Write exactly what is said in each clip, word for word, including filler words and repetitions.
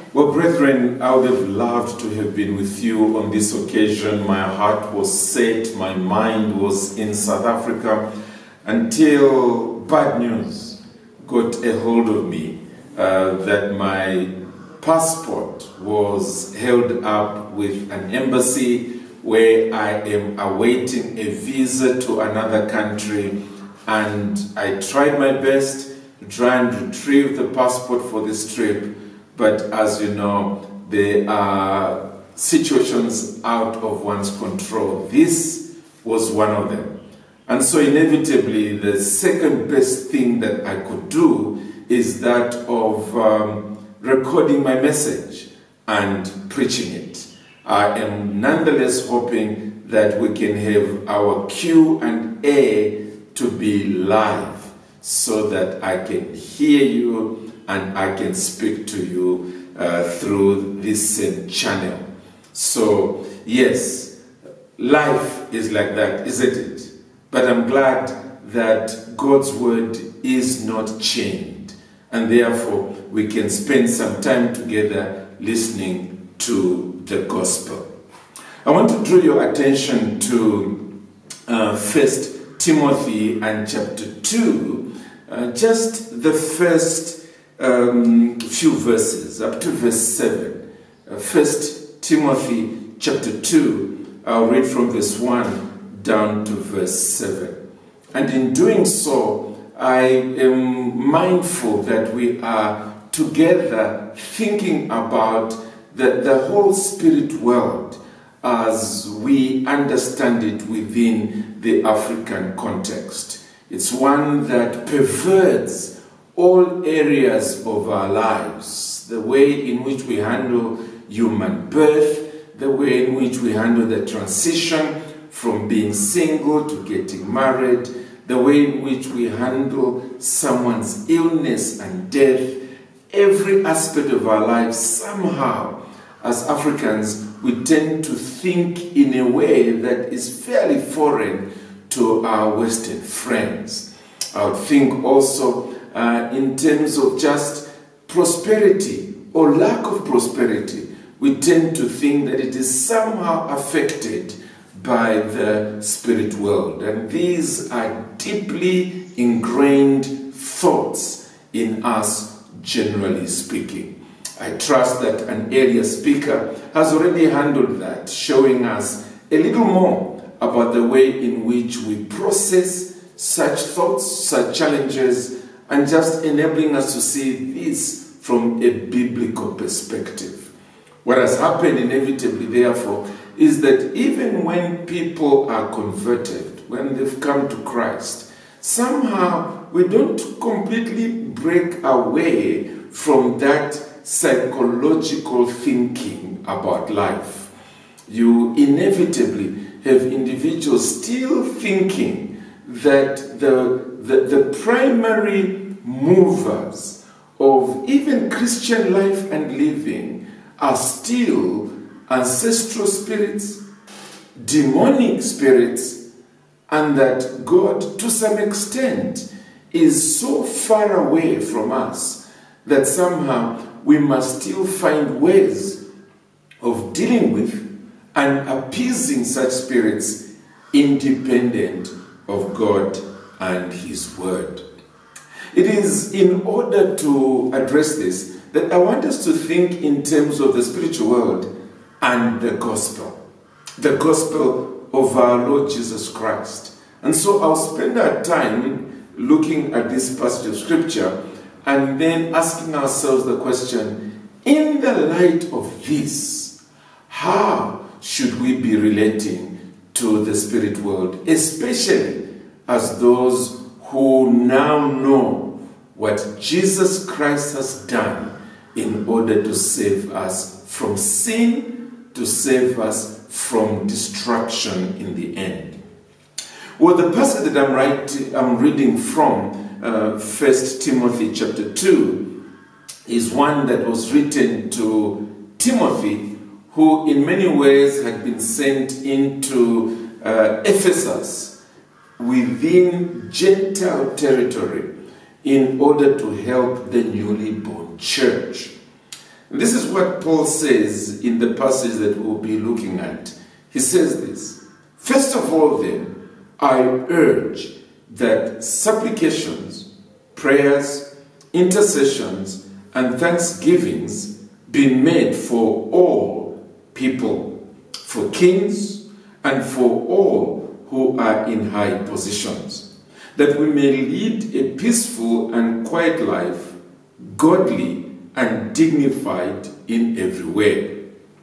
Well, brethren, I would have loved to have been with you on this occasion. My heart was set, my mind was in South Africa, until bad news got a hold of me uh, that my passport was held up with an embassy where I am awaiting a visa to another country, and I tried my best to try and retrieve the passport for this trip. But as you know, there are situations out of one's control. This was one of them. And so inevitably, the second best thing that I could do is that of um, recording my message and preaching it. I am nonetheless hoping that we can have our Q and A to be live so that I can hear you and I can speak to you uh, through this same channel. So, yes, life is like that, isn't it? But I'm glad that God's word is not chained, and therefore we can spend some time together listening to the gospel. I want to draw your attention to uh, First Timothy and chapter two, uh, just the first Um, few verses, up to verse seven. Uh, First Timothy chapter two, I'll read from verse one down to verse seven. And in doing so, I am mindful that we are together thinking about the, the whole spirit world as we understand it within the African context. It's one that pervades all areas of our lives, the way in which we handle human birth, the way in which we handle the transition from being single to getting married, the way in which we handle someone's illness and death. Every aspect of our lives, somehow, as Africans, we tend to think in a way that is fairly foreign to our Western friends. I would think also Uh, in terms of just prosperity or lack of prosperity, we tend to think that it is somehow affected by the spirit world. And these are deeply ingrained thoughts in us, generally speaking. I trust that an earlier speaker has already handled that, showing us a little more about the way in which we process such thoughts, such challenges, and just enabling us to see this from a biblical perspective. What has happened inevitably, therefore, is that even when people are converted, when they've come to Christ, somehow we don't completely break away from that psychological thinking about life. You inevitably have individuals still thinking that the The, the primary movers of even Christian life and living are still ancestral spirits, demonic spirits, and that God, to some extent, is so far away from us that somehow we must still find ways of dealing with and appeasing such spirits independent of God and His word. It is in order to address this that I want us to think in terms of the spiritual world and the gospel, the gospel of our Lord Jesus Christ. And so I'll spend our time looking at this passage of scripture and then asking ourselves the question, in the light of this, how should we be relating to the spirit world, especially as those who now know what Jesus Christ has done in order to save us from sin, to save us from destruction in the end. Well, the passage that I'm, writing, I'm reading from, uh, First Timothy chapter two, is one that was written to Timothy, who in many ways had been sent into uh, Ephesus, within Gentile territory, in order to help the newly born church. And this is what Paul says in the passage that we'll be looking at. He says this: "First of all then, I urge that supplications, prayers, intercessions, and thanksgivings be made for all people, for kings, and for all who are in high positions, that we may lead a peaceful and quiet life, godly and dignified in every way.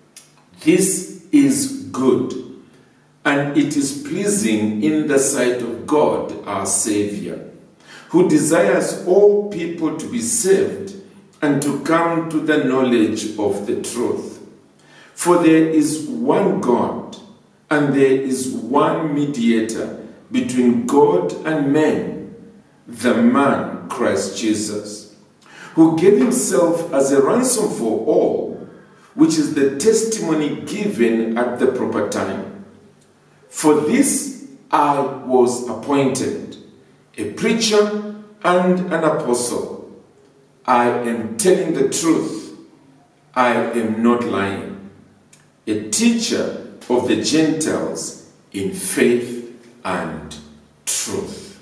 This is good, and it is pleasing in the sight of God our Savior, who desires all people to be saved and to come to the knowledge of the truth. For there is one God, and there is one mediator between God and men, the man Christ Jesus, who gave himself as a ransom for all, which is the testimony given at the proper time. For this I was appointed, a preacher and an apostle. I am telling the truth, I am not lying, a teacher of the Gentiles in faith and truth."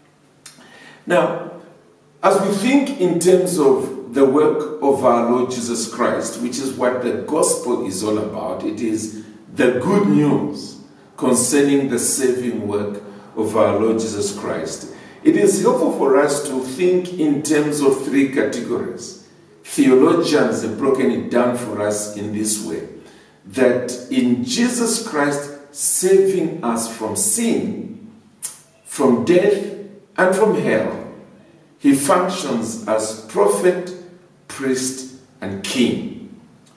Now, as we think in terms of the work of our Lord Jesus Christ, which is what the gospel is all about, it is the good news concerning the saving work of our Lord Jesus Christ. It is helpful for us to think in terms of three categories. Theologians have broken it down for us in this way, that in Jesus Christ saving us from sin, from death, and from hell, he functions as prophet, priest, and king.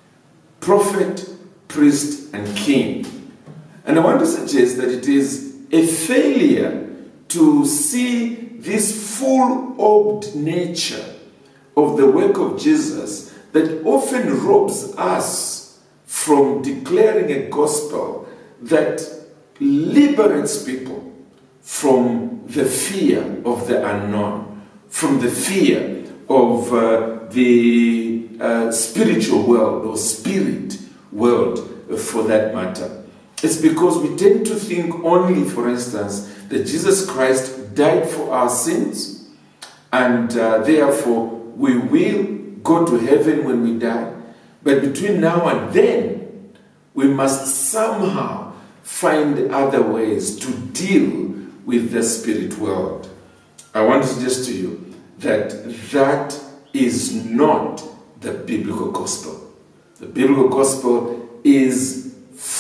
Prophet, priest, and king. And I want to suggest that it is a failure to see this full-orbed nature of the work of Jesus that often robs us from declaring a gospel that liberates people from the fear of the unknown, from the fear of uh, the uh, spiritual world or spirit world, uh, for that matter. It's because we tend to think only, for instance, that Jesus Christ died for our sins, and uh, therefore we will go to heaven when we die. But between now and then, we must somehow find other ways to deal with the spirit world. I want to suggest to you that that is not the biblical gospel. The biblical gospel is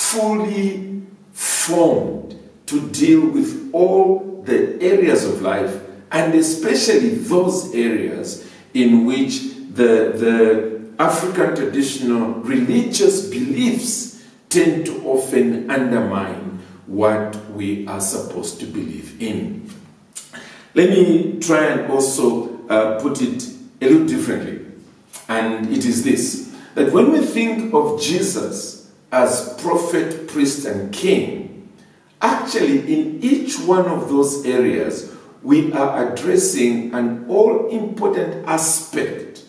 fully formed to deal with all the areas of life, and especially those areas in which the, the African traditional religious beliefs tend to often undermine what we are supposed to believe in. Let me try and also uh, put it a little differently. And it is this, that when we think of Jesus as prophet, priest, and king, actually in each one of those areas, we are addressing an all-important aspect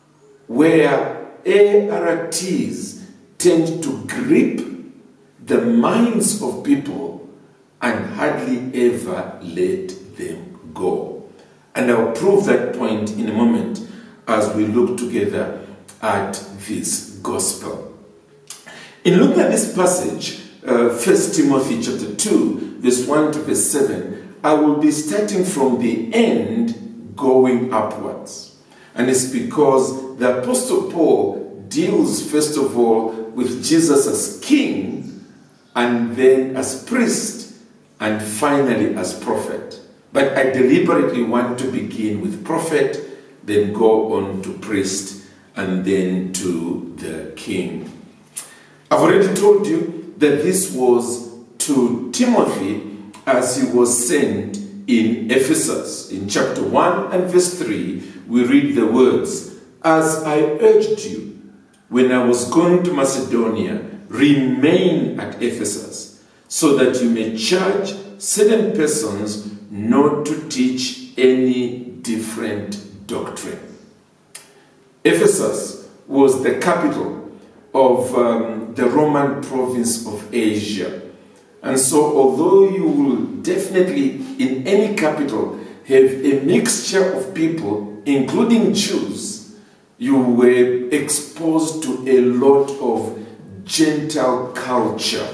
where A R Ts tend to grip the minds of people and hardly ever let them go. And I'll prove that point in a moment as we look together at this gospel. In looking at this passage, uh, First Timothy chapter two, verse one to verse seven, I will be starting from the end going upwards. And it's because the Apostle Paul deals first of all with Jesus as king, and then as priest, and finally as prophet. But I deliberately want to begin with prophet, then go on to priest, and then to the king. I've already told you that this was to Timothy as he was sent in Ephesus. In chapter one and verse three, we read the words, "As I urged you when I was going to Macedonia, remain at Ephesus, so that you may charge certain persons not to teach any different doctrine." Ephesus was the capital of um, the Roman province of Asia. And so although you will definitely in any capital have a mixture of people, including Jews, you were exposed to a lot of Gentile culture,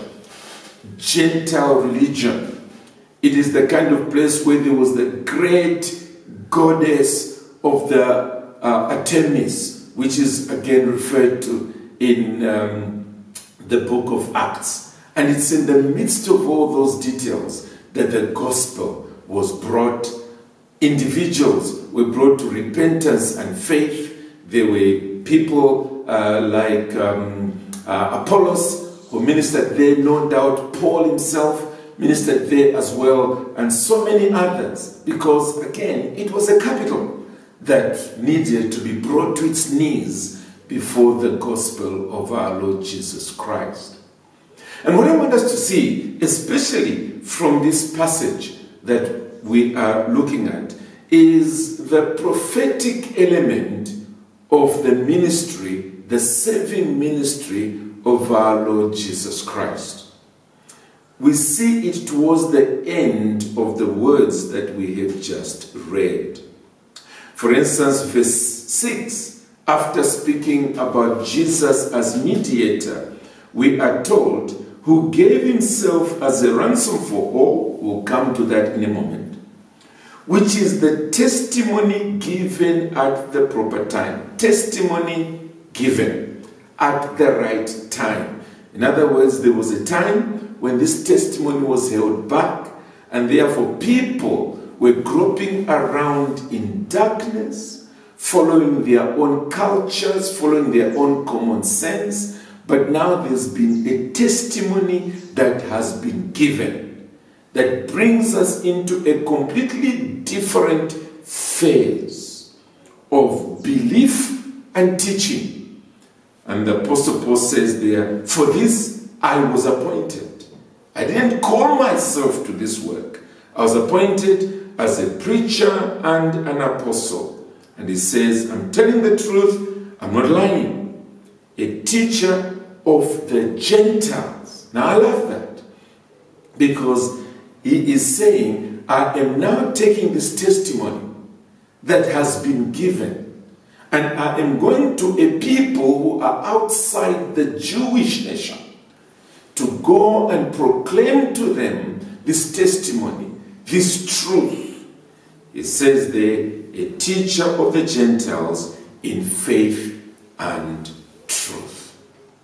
Gentile religion. It is the kind of place where there was the great goddess of the uh, Artemis, which is again referred to in um, the book of Acts. And it's in the midst of all those details that the gospel was brought. Individuals were brought to repentance and faith. There were people uh, like um, uh, Apollos who ministered there, no doubt Paul himself ministered there as well, and so many others, because again, it was a capital that needed to be brought to its knees before the gospel of our Lord Jesus Christ. And what I want us to see, especially from this passage that we are looking at, is the prophetic element of the ministry, the saving ministry of our Lord Jesus Christ. We see it towards the end of the words that we have just read. For instance, verse six, after speaking about Jesus as mediator, we are told, who gave himself as a ransom for all, we'll come to that in a moment, which is the testimony given at the proper time. Testimony given at the right time. In other words, there was a time when this testimony was held back, and therefore people were groping around in darkness, following their own cultures, following their own common sense. But now there's been a testimony that has been given that brings us into a completely different phase of belief and teaching. And the Apostle Paul says there, for this I was appointed. I didn't call myself to this work. I was appointed as a preacher and an apostle. And he says, I'm telling the truth, I'm not lying. A teacher of the Gentiles. Now I love that, because he is saying, I am now taking this testimony that has been given, and I am going to a people who are outside the Jewish nation to go and proclaim to them this testimony, this truth. It says there, a teacher of the Gentiles in faith and truth.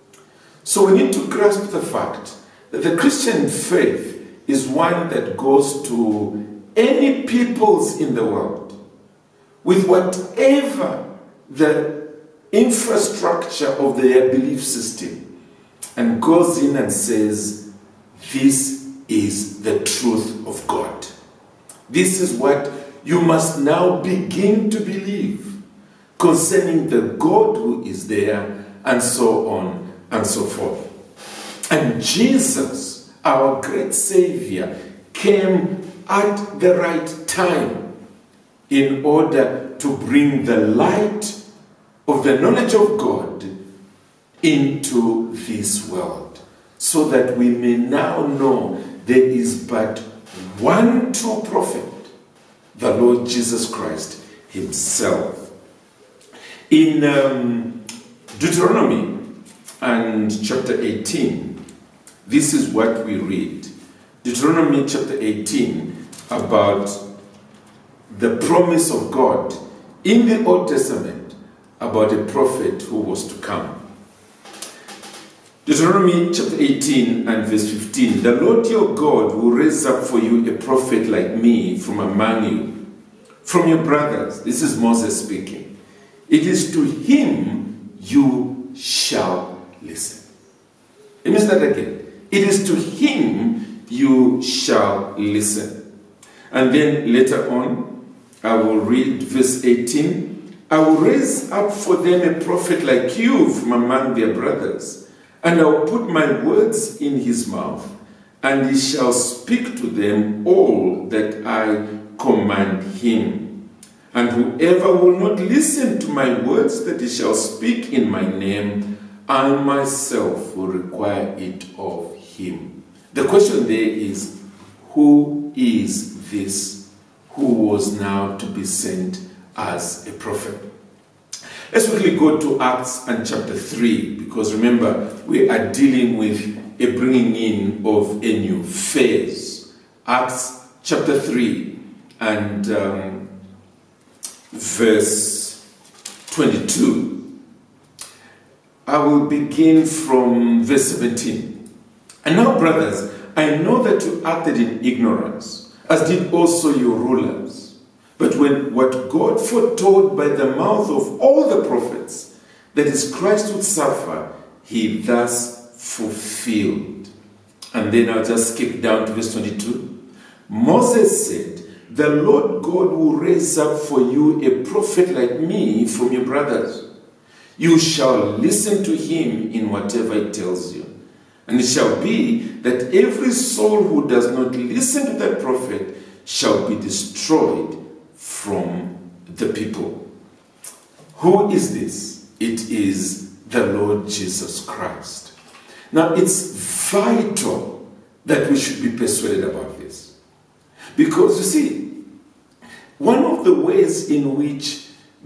So we need to grasp the fact that the Christian faith is one that goes to any peoples in the world with whatever the infrastructure of their belief system, and goes in and says, this is the truth of God. This is what you must now begin to believe concerning the God who is there, and so on and so forth. And Jesus, our great Savior, came at the right time in order to bring the light of the knowledge of God into this world, so that we may now know there is but one true prophet, the Lord Jesus Christ himself. In um, Deuteronomy and chapter eighteen, this is what we read. Deuteronomy chapter eighteen, about the promise of God in the Old Testament about a prophet who was to come. Deuteronomy chapter eighteen and verse fifteen. The Lord your God will raise up for you a prophet like me from among you, from your brothers. This is Moses speaking. It is to him you shall listen. Let me say that again. It is to him you shall listen. And then later on, I will read verse eighteen. I will raise up for them a prophet like you from among their brothers, and I will put my words in his mouth, and he shall speak to them all that I command him. And whoever will not listen to my words that he shall speak in my name, I myself will require it of him. The question there is, who is this who was now to be sent as a prophet? Let's quickly go to Acts and chapter three, because remember, we are dealing with a bringing in of a new phase. Acts chapter three and um, verse twenty-two. I will begin from verse seventeen. And now, brothers, I know that you acted in ignorance, as did also your rulers. But when what God foretold by the mouth of all the prophets, that is Christ would suffer, he thus fulfilled. And then I'll just skip down to verse twenty-two. Moses said, the Lord God will raise up for you a prophet like me from your brothers. You shall listen to him in whatever he tells you. And it shall be that every soul who does not listen to that prophet shall be destroyed from the people. Who is this? It is the Lord Jesus Christ. Now, it's vital that we should be persuaded about this. Because, you see, one of the ways in which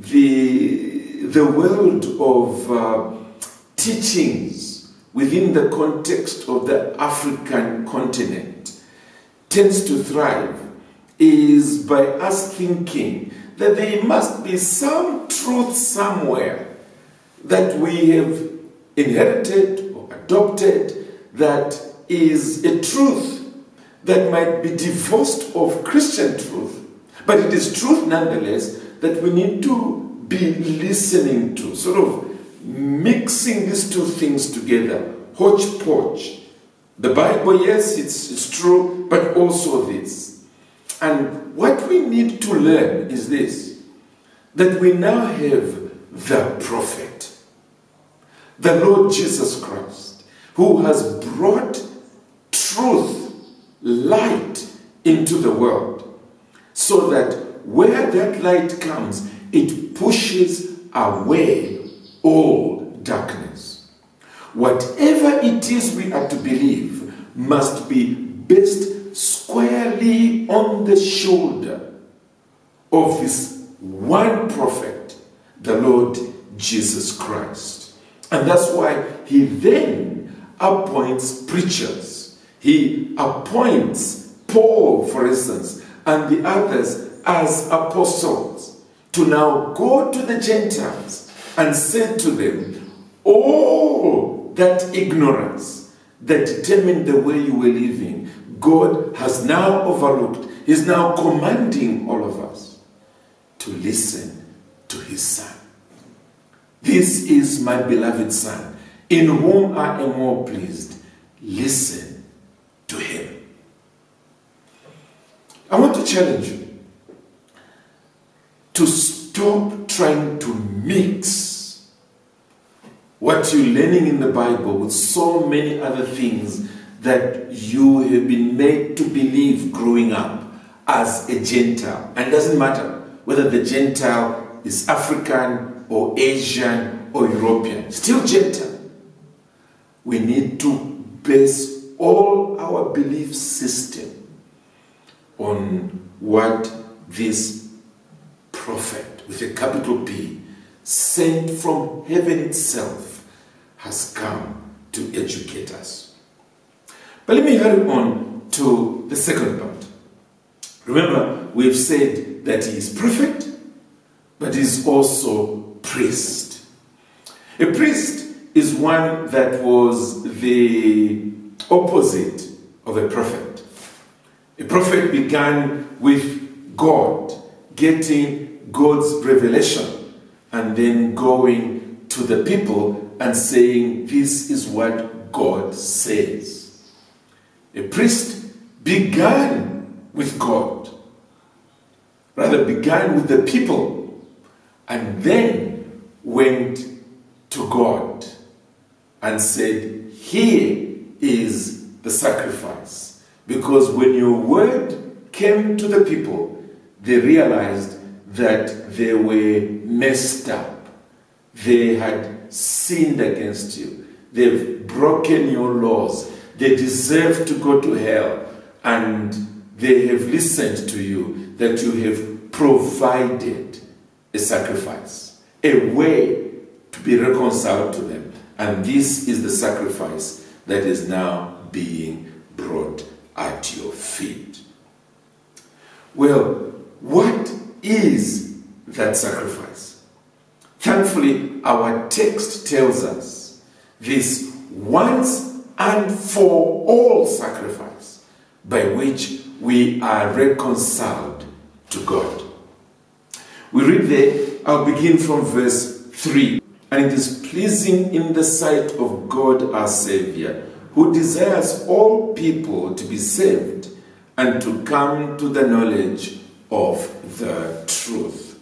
the, the world of uh, teachings within the context of the African continent tends to thrive is by us thinking that there must be some truth somewhere that we have inherited or adopted that is a truth that might be divorced of Christian truth, but it is truth nonetheless that we need to be listening to, sort of mixing these two things together, hodgepodge. The Bible, yes, it's, it's true, but also this. And what we need to learn is this, that we now have the prophet, the Lord Jesus Christ, who has brought truth, light into the world, so that where that light comes, it pushes away all darkness. Whatever it is we are to believe must be based squarely on the shoulder of this one prophet, the Lord Jesus Christ. And that's why he then appoints preachers. He appoints Paul, for instance, and the others as apostles to now go to the Gentiles and say to them, all that ignorance that determined the way you were living, God has now overlooked. He's now commanding all of us to listen to his Son. This is my beloved Son, in whom I am well pleased. Listen to him. I want to challenge you to stop trying to mix what you're learning in the Bible with so many other things that you have been made to believe growing up as a Gentile. And it doesn't matter whether the Gentile is African or Asian or European, still Gentile. We need to base all our belief system on what this prophet, with a capital P, sent from heaven itself, has come to educate us. But let me hurry on to the second part. Remember, we've said that he is prophet, but he is also priest. A priest is one that was the opposite of a prophet. A prophet began with God, getting God's revelation, and then going to the people and saying, this is what God says. A priest began with God, rather began with the people, and then went to God and said, here is the sacrifice. Because when your word came to the people, they realized that they were messed up. They had sinned against you. They've broken your laws. They deserve to go to hell. And they have listened to you, that you have provided a sacrifice, a way to be reconciled to them. And this is the sacrifice that is now being brought at your feet. Well, what is that sacrifice? Thankfully, our text tells us this once and for all sacrifice by which we are reconciled to God. We read there, I'll begin from verse three. And it is pleasing in the sight of God our Savior, who desires all people to be saved and to come to the knowledge of the truth.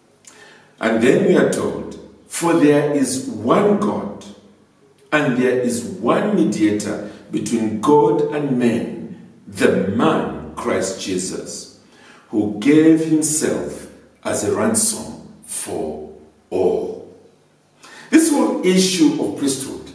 And then we are told, for there is one God, and there is one mediator between God and men, the man Christ Jesus, who gave himself as a ransom for all. This whole issue of priesthood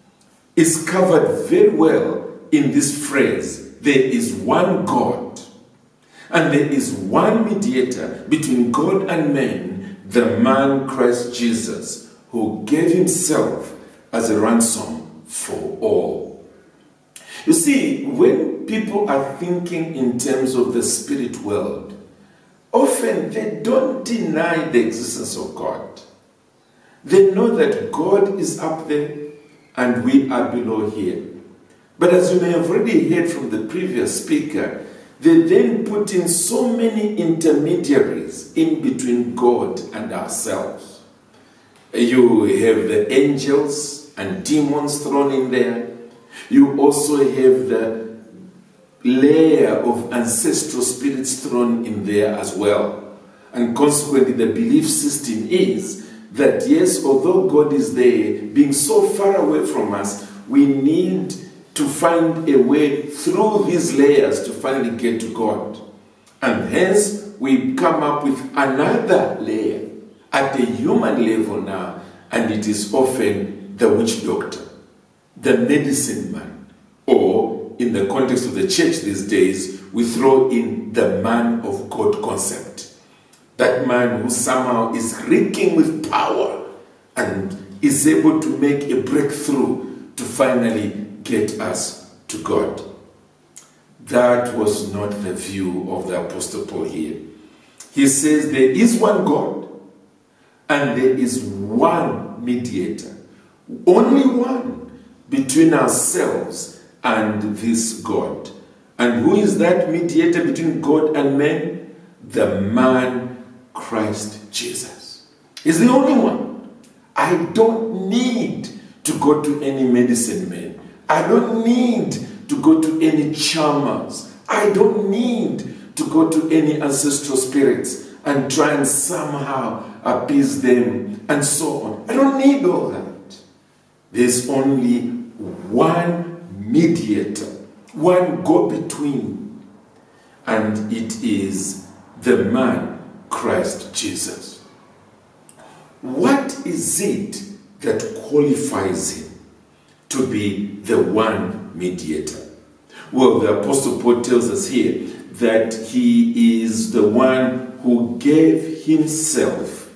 is covered very well in this phrase, there is one God, and there is one mediator between God and men, the man Christ Jesus, who gave himself as a ransom for all. You see, when people are thinking in terms of the spirit world, often they don't deny the existence of God. They know that God is up there and we are below here. But as you may have already heard from the previous speaker, they then put in so many intermediaries in between God and ourselves. You have the angels and demons thrown in there. You also have the layer of ancestral spirits thrown in there as well. And consequently, the belief system is that yes, although God is there, being so far away from us, we need to find a way through these layers to finally get to God. And hence, we come up with another layer at a human level now, and it is often the witch doctor, the medicine man, or in the context of the church these days, we throw in the man of God concept. That man who somehow is reeking with power and is able to make a breakthrough to finally get us to God. That was not the view of the Apostle Paul here. He says there is one God and there is one mediator. Only one between ourselves and this God. And who is that mediator between God and men? The man Christ Jesus. He's the only one. I don't need to go to any medicine man. I don't need to go to any charmers. I don't need to go to any ancestral spirits and try and somehow appease them and so on. I don't need all that. There's only one mediator, one go-between, and it is the man Christ Jesus. What is it that qualifies him to be the one mediator? Well, the Apostle Paul tells us here that he is the one who gave himself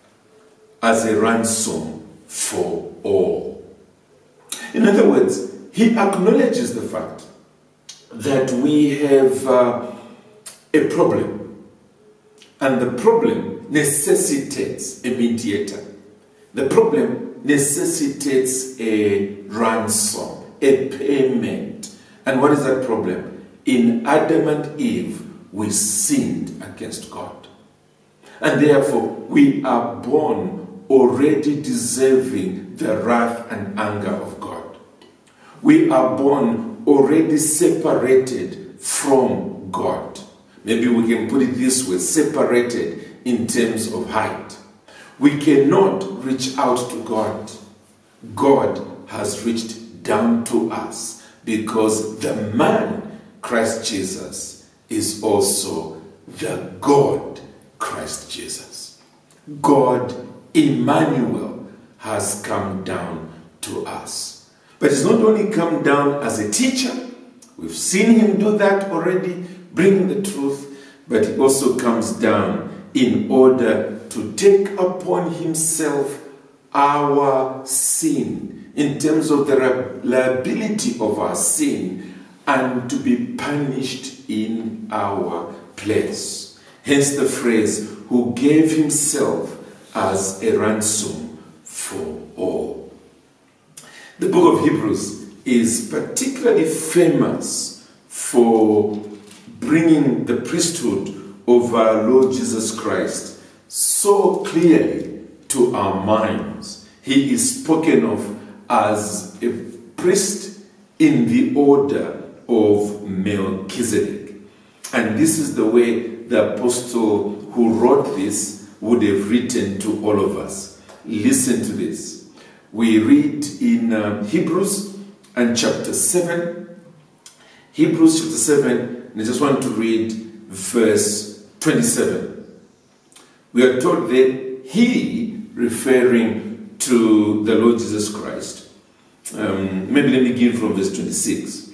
as a ransom for all. In other words, he acknowledges the fact that we have uh, a problem. And the problem necessitates a mediator. The problem necessitates a ransom, a payment. And what is that problem? In Adam and Eve, we sinned against God. And therefore, we are born already deserving the wrath and anger of God. We are born already separated from God. Maybe we can put it this way, separated in terms of height. We cannot reach out to God. God has reached down to us because the man, Christ Jesus, is also the God, Christ Jesus. God, Emmanuel, has come down to us. But he's not only come down as a teacher, we've seen him do that already, bringing the truth, but he also comes down in order to take upon himself our sin, in terms of the liability of our sin, and to be punished in our place. Hence the phrase, who gave himself as a ransom for all. The book of Hebrews is particularly famous for bringing the priesthood of our Lord Jesus Christ so clearly to our minds. He is spoken of as a priest in the order of Melchizedek. And this is the way the apostle who wrote this would have written to all of us. Listen to this. We read in uh, Hebrews and chapter seven. Hebrews chapter seven, and I just want to read verse twenty-seven. We are told that he, referring to the Lord Jesus Christ, um, maybe let me begin from verse twenty-six.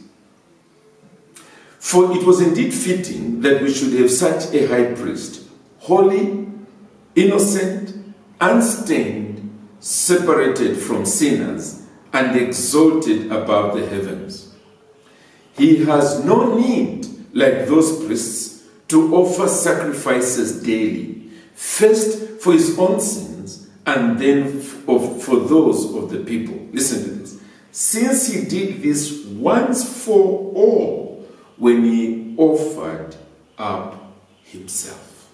For it was indeed fitting that we should have such a high priest, holy, innocent, unstained, separated from sinners, and exalted above the heavens. He has no need, like those priests, to offer sacrifices daily, first for his own sins, and then for those of the people. Listen to this. Since he did this once for all, when he offered up himself.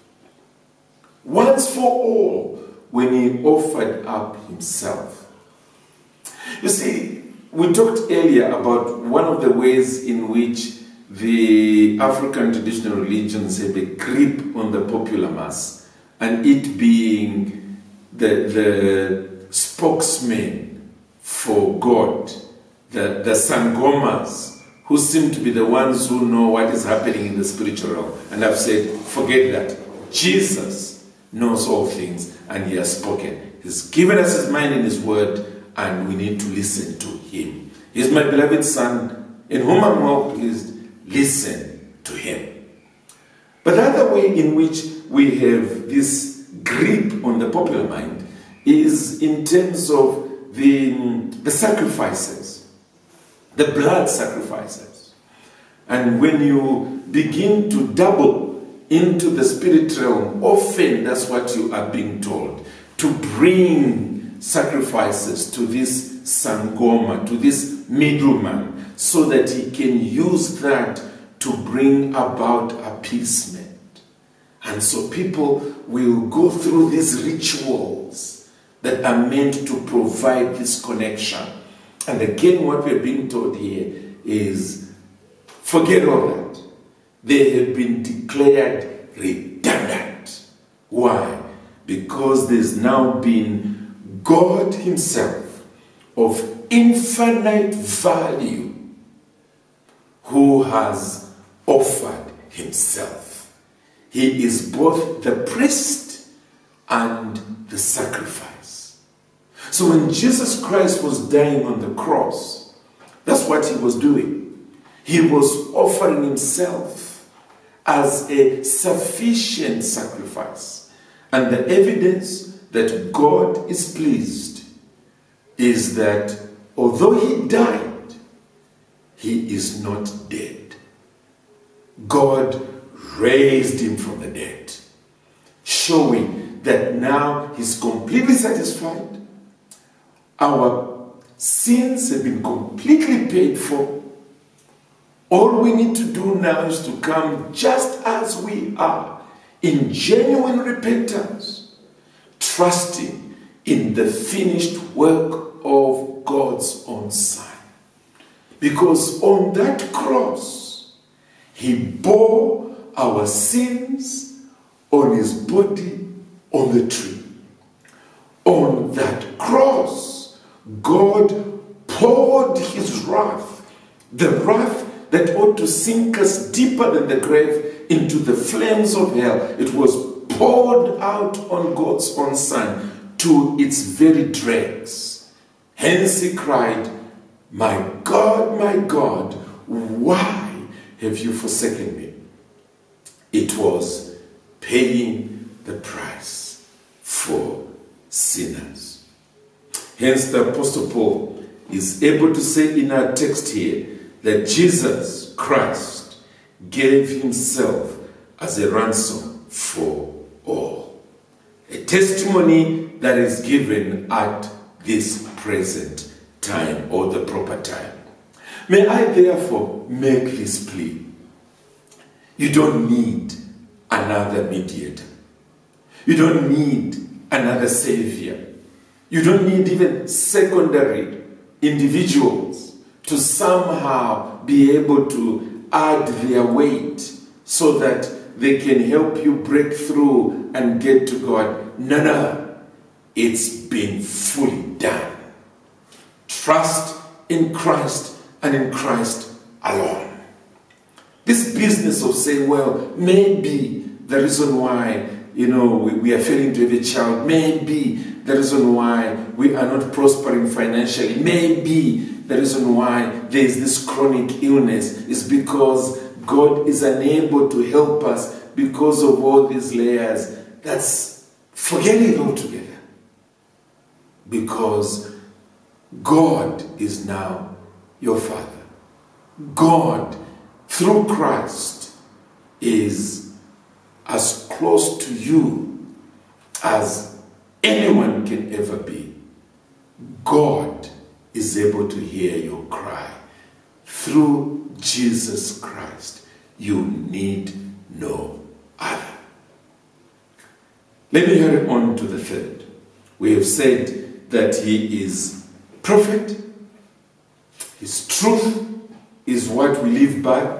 Once for all, when he offered up himself. You see, we talked earlier about one of the ways in which the African traditional religions have a grip on the popular mass, and it being the, the spokesman for God, the, the Sangomas, who seem to be the ones who know what is happening in the spiritual realm. And I've said, forget that. Jesus knows all things, and he has spoken. He's given us his mind and his word, and we need to listen to him. He's my beloved son, in whom I'm well pleased. Listen to him. But the other way in which we have this grip on the popular mind is in terms of the, the sacrifices, the blood sacrifices. And when you begin to double into the spirit realm, often that's what you are being told, to bring sacrifices to this Sangoma, to this middleman, so that he can use that to bring about appeasement. And so people will go through these rituals that are meant to provide this connection. And again, what we're being told here is, forget all that. They have been declared redundant. Why? Because there's now been God himself of infinite value who has offered himself. He is both the priest and the sacrifice. So when Jesus Christ was dying on the cross, that's what he was doing. He was offering himself as a sufficient sacrifice. And the evidence that God is pleased is that although he died, he is not dead. God raised him from the dead, showing that now he's completely satisfied. Our sins have been completely paid for. All we need to do now is to come just as we are, in genuine repentance, trusting in the finished work of God's own Son. Because on that cross, he bore our sins on his body on the tree. On that cross, God poured his wrath, the wrath that ought to sink us deeper than the grave into the flames of hell. It was poured out on God's own Son to its very dregs. Hence he cried, "My God, my God, why have you forsaken me?" It was paying the price for sinners. Hence the Apostle Paul is able to say in our text here that Jesus Christ gave himself as a ransom for all. A testimony that is given at this present time, or the proper time. May I therefore make this plea. You don't need another mediator. You don't need another savior. You don't need even secondary individuals to somehow be able to add their weight so that they can help you break through and get to God. No, no. It's been fully done. Trust in Christ and in Christ alone. This business of saying, well, maybe the reason why, you know, we, we are failing to have a child, maybe the reason why we are not prospering financially, maybe the reason why there is this chronic illness is because God is unable to help us because of all these layers. That's, forget it altogether. Because God is now your Father. God, through Christ, is as close to you as anyone can ever be. God is able to hear your cry. Through Jesus Christ, you need no other. Let me hurry on to the third. We have said that he is prophet. His truth is what we live by.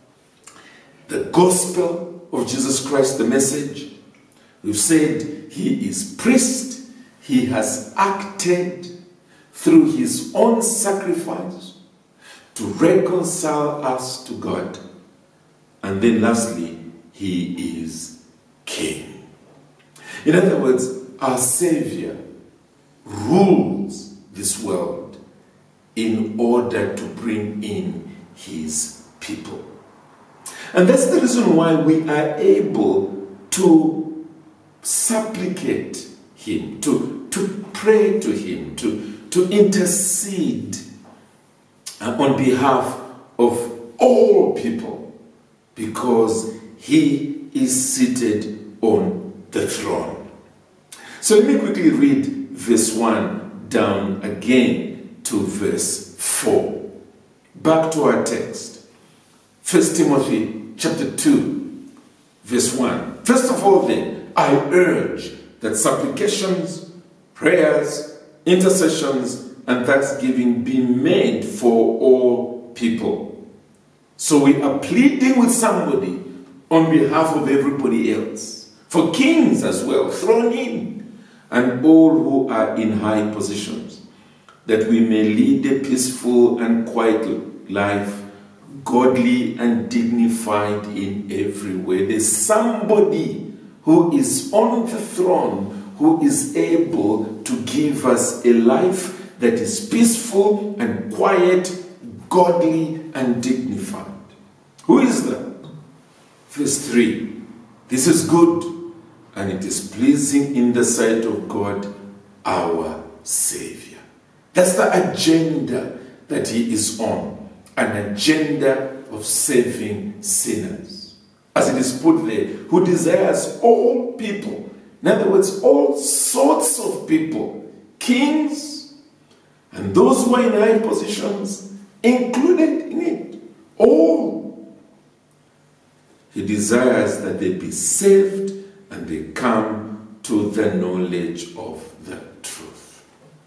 The gospel of Jesus Christ, the message. We've said he is priest. He has acted through his own sacrifice to reconcile us to God. And then lastly, he is king. In other words, our Savior rules this world in order to bring in his people. And that's the reason why we are able to supplicate him, to, to pray to him, to, to intercede on behalf of all people, because he is seated on the throne. So let me quickly read verse one down again to verse four. Back to our text. First Timothy chapter two, verse one. First of all then, I urge that supplications, prayers, intercessions, and thanksgiving be made for all people. So we are pleading with somebody on behalf of everybody else. For kings as well, thrown in, and all who are in high positions, that we may lead a peaceful and quiet life, godly and dignified in every way. There's somebody who is on the throne who is able to give us a life that is peaceful and quiet, godly and dignified. Who is that? Verse three. This is good, and it is pleasing in the sight of God, our Savior. That's the agenda that he is on, an agenda of saving sinners. As it is put there, who desires all people, in other words, all sorts of people, kings, and those who are in high positions, included in it, all. He desires that they be saved and they come to the knowledge of the truth.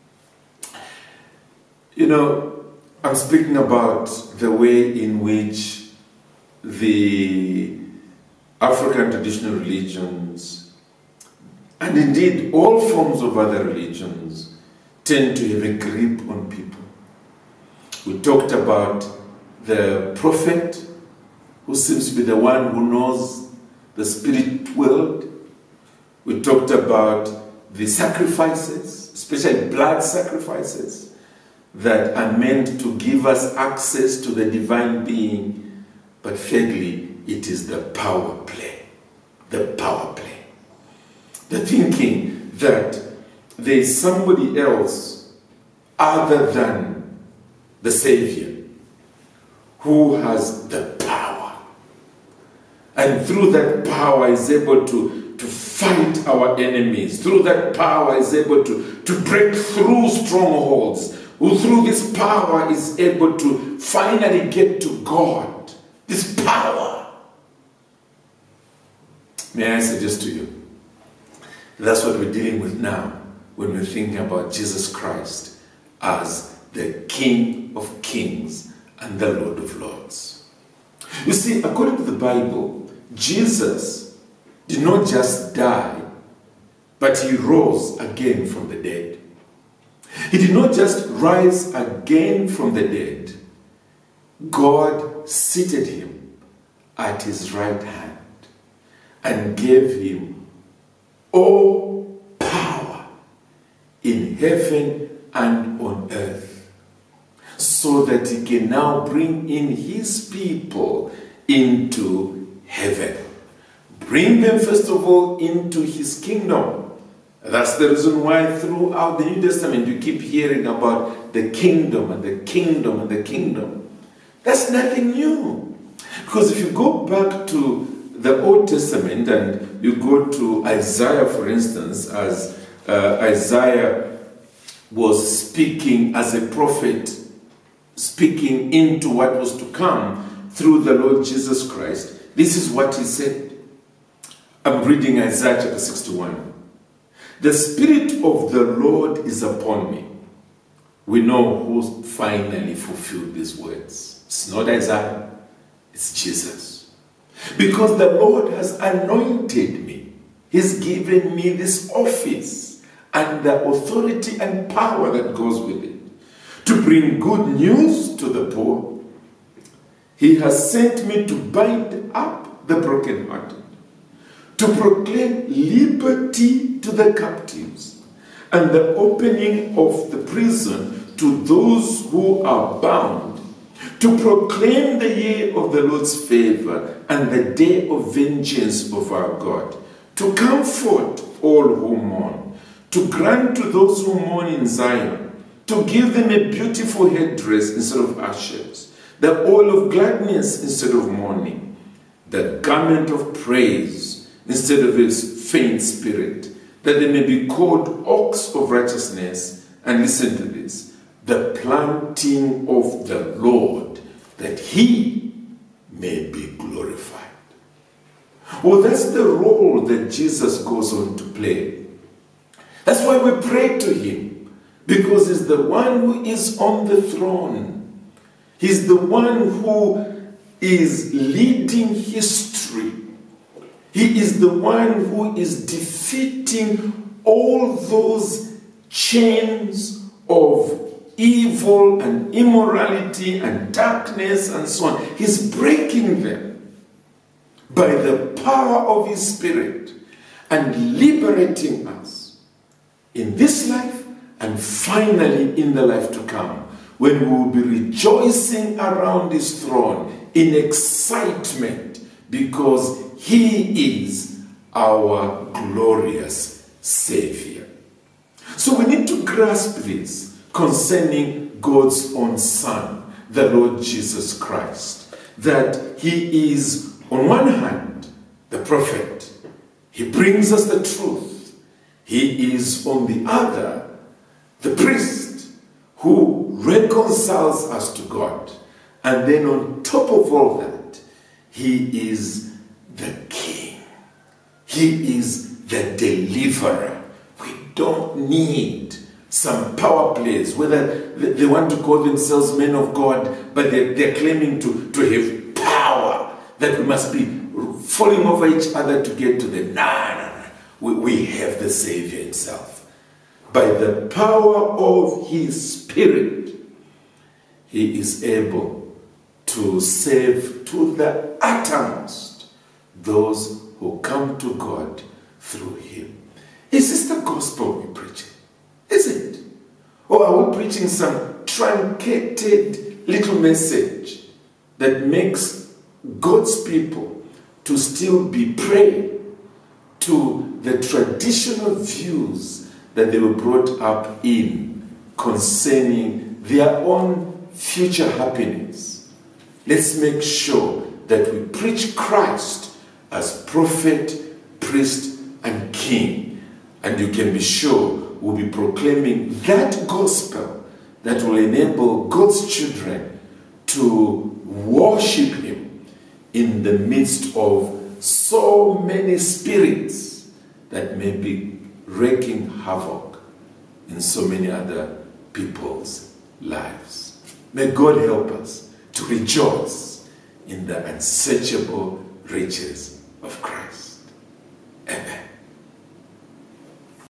You know, I'm speaking about the way in which the African traditional religions, and indeed all forms of other religions, tend to have a grip on people. We talked about the prophet, who seems to be the one who knows the spirit world. We talked about the sacrifices, especially blood sacrifices, that are meant to give us access to the divine being. But thirdly, it is the power play. The power play. The thinking that there is somebody else other than the Savior who has the power. And through that power is able to, to fight our enemies. Through that power is able to, to break through strongholds. Who through this power is able to finally get to God. This power. May I suggest to you, that's what we're dealing with now when we're thinking about Jesus Christ as the King of Kings and the Lord of Lords. You see, according to the Bible, Jesus did not just die, but he rose again from the dead. He did not just rise again from the dead. God seated him at his right hand and gave him all power in heaven and on earth, so that he can now bring in his people into heaven. Bring them, first of all, into his kingdom. That's the reason why throughout the New Testament you keep hearing about the kingdom and the kingdom and the kingdom. That's nothing new. Because if you go back to the Old Testament and you go to Isaiah, for instance, as uh, Isaiah was speaking as a prophet, speaking into what was to come through the Lord Jesus Christ, this is what he said. I'm reading Isaiah chapter sixty-one. The Spirit of the Lord is upon me. We know who finally fulfilled these words. It's not Isaiah, it's Jesus. Because the Lord has anointed me. He's given me this office and the authority and power that goes with it, to bring good news to the poor. He has sent me to bind up the brokenhearted, to proclaim liberty to the captives, and the opening of the prison to those who are bound, to proclaim the year of the Lord's favor and the day of vengeance of our God, to comfort all who mourn, to grant to those who mourn in Zion, to give them a beautiful headdress instead of ashes, the oil of gladness instead of mourning, the garment of praise instead of a faint spirit, that they may be called oaks of righteousness. And listen to this, the planting of the Lord, that he may be glorified. Well, that's the role that Jesus goes on to play. That's why we pray to him, because he's the one who is on the throne. He's the one who is leading history. He is the one who is defeating all those chains of evil and immorality and darkness and so on. He's breaking them by the power of his Spirit and liberating us in this life and finally in the life to come, when we will be rejoicing around his throne in excitement, because he is our glorious Savior. So we need to grasp this concerning God's own Son, the Lord Jesus Christ, that he is, on one hand, the prophet. He brings us the truth. He is, on the other, the priest who reconciles us to God. And then on top of all that, he is the King. He is the deliverer. We don't need some power plays, whether they want to call themselves men of God, but they're, they're claiming to, to have power, that we must be falling over each other to get to them. No, no, no. We, we have the Savior himself. By the power of his Spirit, he is able to save to the uttermost those who come to God through him. Is this the gospel we're preaching? Is it? Or are we preaching some truncated little message that makes God's people to still be prey to the traditional views that they were brought up in concerning their own future happiness? Let's make sure that we preach Christ as prophet, priest, and king. And you can be sure we'll be proclaiming that gospel that will enable God's children to worship him in the midst of so many spirits that may be wreaking havoc in so many other people's lives. May God help us to rejoice in the unsearchable riches of Christ.